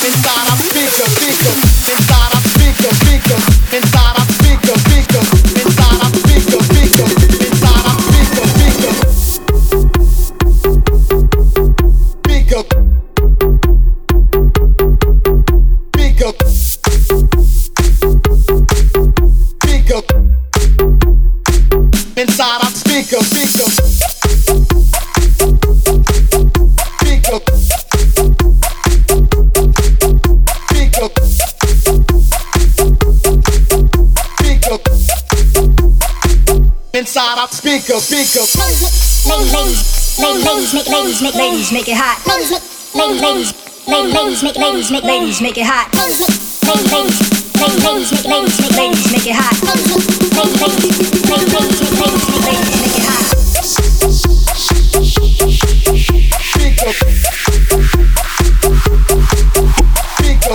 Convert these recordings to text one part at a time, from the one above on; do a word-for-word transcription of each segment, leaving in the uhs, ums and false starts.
inside our speaker, speaker, inside our speaker, speaker, inside our speaker, speaker, inside our speaker, speaker, inside our speaker, speaker, speaker, speaker, speaker, inside our speaker, speaker, speaker. Inside our speaker, speaker. Ladies, ladies, make ladies, make ladies, make it hot. Ladies, ladies, ladies, make ladies, make ladies, make it hot. Ladies, ladies, ladies, make ladies, make ladies, make it hot. Ladies, ladies, ladies, make ladies, make ladies, make it hot. Speaker, speaker,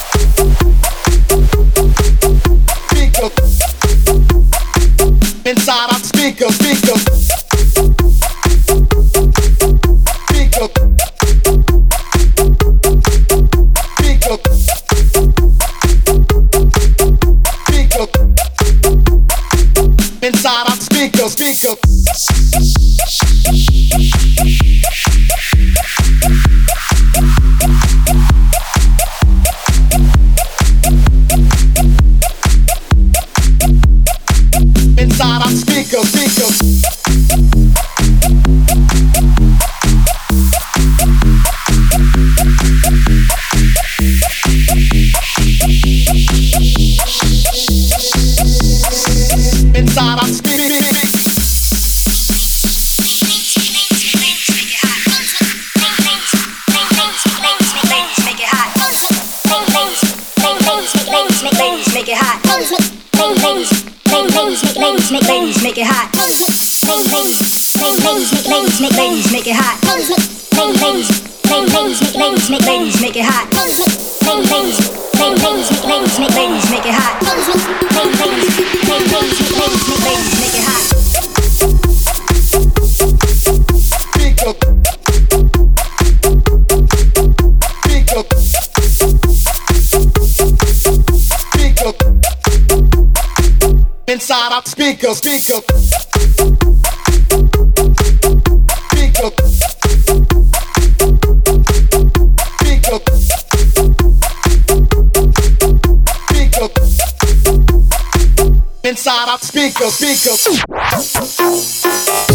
speaker. Inside our speaker, speaker, speaker, speaker, speaker. Inside our speaker, speaker. Inside our speaker, speaker. Inside our speaker. Make it hot. Ladies, make ladies, make it hot. Ladies, ladies, make ladies, make ladies, make it hot. Ladies, ladies, make ladies, make ladies, make it hot. Ladies, ladies, make ladies, make ladies, make it hot. Ladies, ladies, make ladies, make ladies, make ladies, make it hot. Speaker, speaker, speaker. Inside our speaker, speaker, speaker, speaker, speaker. Inside our speaker, speaker.